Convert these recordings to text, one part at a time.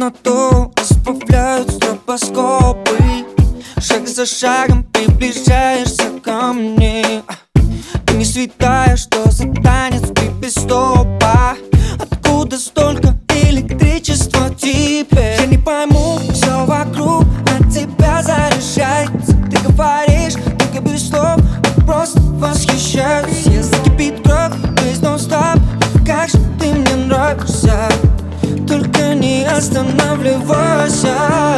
темноту разбавляют стробоскопы. Шаг за шагом приближаешься ко мне. Ты не святая, что за танец ты без стопа? Откуда столько электричества теперь? Я не пойму, все вокруг от тебя заряжается. Ты говоришь, только без слов, я просто восхищаюсь. Если кипит кровь, жизнь нон-стоп, как же ты мне нравишься. Только не останавливайся.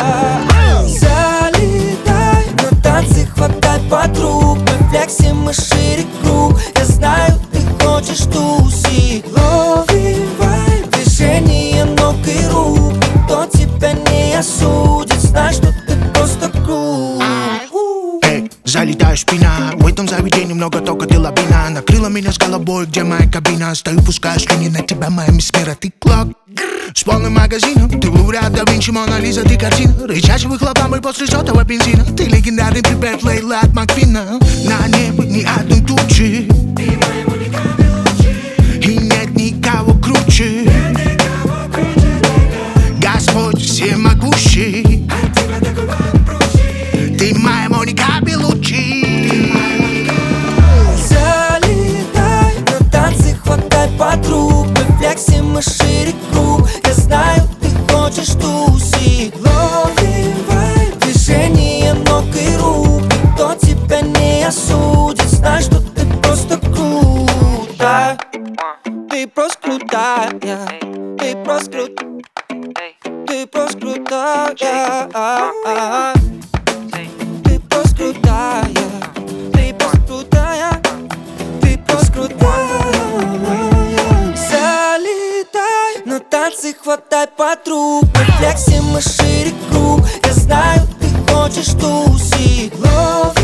Залетай на танцы, хватай подруг. Мы флексим и шире круг. Я знаю, ты хочешь тусить. Лови вайб, движение ног и рук. Никто тебя не осудит, знай, что ты просто крут. Эй, залетаю спина, в этом заведении много тока, ты лавина. Накрыла меня с головой, где моя кабина. Стою, пускаю слюни на тебя, моя мисс мира, ты клок. С полным магазином, ты лауреат да Винчи, Мона Лиза, ты картина. Рычащий выхлоп ламбой после желтого бензина. Ты легендарный припев Лейла от Маквина. На небо ни одной тучи, и нет никого круче. Господь всемогущий, ты моя Моника Белуччи. Залетай на танцы, хватай подруг. Мы флексим и шире круг. Я знаю, ты хочешь тусить. Лови вайб, движение ног и рук. Никто тебя не осудит, знай, что ты просто крутая. Ты просто крутая. Ты просто крутая. Ты просто крутая. Ты просто крутая. Ты просто крутая. Ты просто крутая. Залетай на танцы, хватай подруг. Мы флексим и шире круг. Я знаю, ты хочешь тусить.